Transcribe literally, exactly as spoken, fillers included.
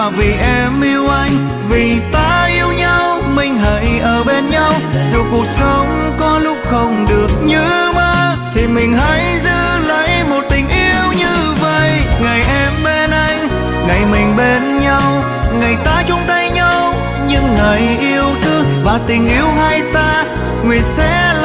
mà vì em yêu anh, vì ta yêu nhau, mình hãy ở bên nhau. Dù cuộc sống có lúc không được như mơ, thì mình hãy giữ lấy một tình yêu như vậy. Ngày em bên anh, ngày mình bên nhau, ngày ta chung tay nhau, những ngày yêu thương và tình yêu hai ta nguyện sẽ